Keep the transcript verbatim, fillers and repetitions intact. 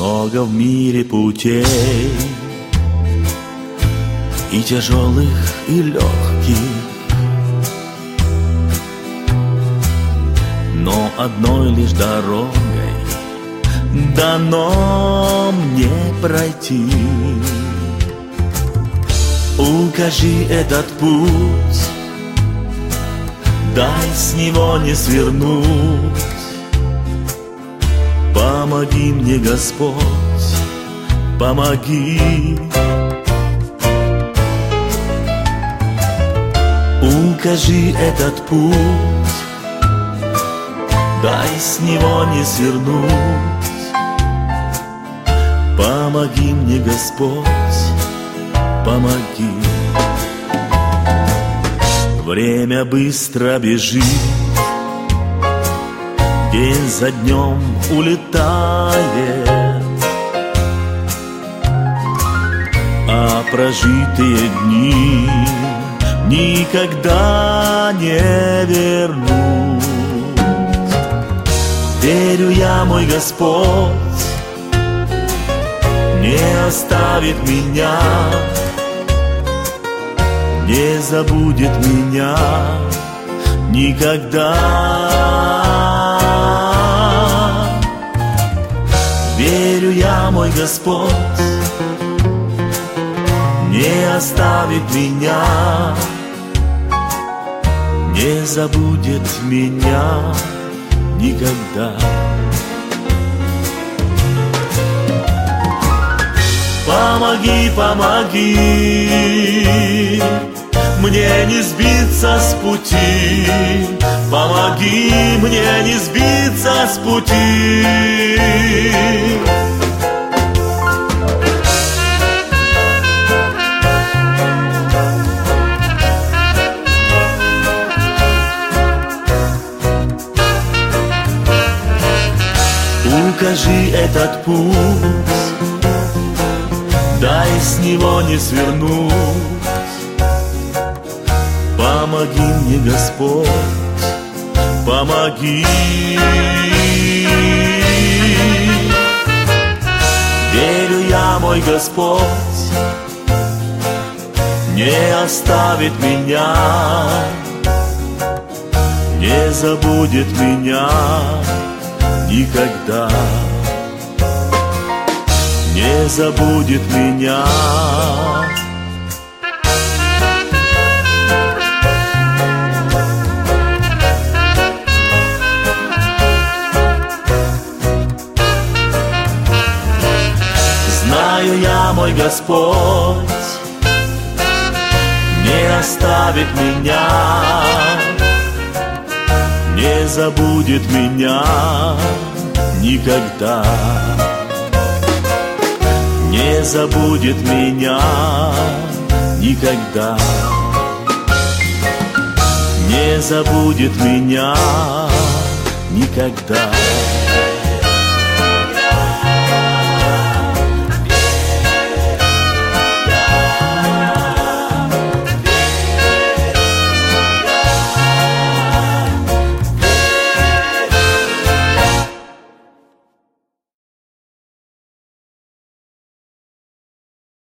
Много в мире путей, и тяжелых, и легких, но одной лишь дорогой дано мне пройти. Укажи этот путь, дай с него не свернуть. Помоги мне, Господь, помоги. Укажи этот путь, дай с него не свернуть. Помоги мне, Господь, помоги. Время быстро бежит, день за днем улетает, а прожитые дни никогда не вернуть. Верю я, мой Господь не оставит меня, не забудет меня никогда. Верю я, мой Господь не оставит меня, не забудет меня никогда. Помоги, помоги мне не сбиться с пути, помоги мне не сбиться с пути. Укажи этот путь, дай с него не свернуть. Помоги мне, Господь, помоги. Верю я, мой Господь не оставит меня, не забудет меня никогда, не забудет меня. Знаю я, мой Господь не оставит меня, не забудет меня никогда, не забудет меня никогда, не забудет меня никогда.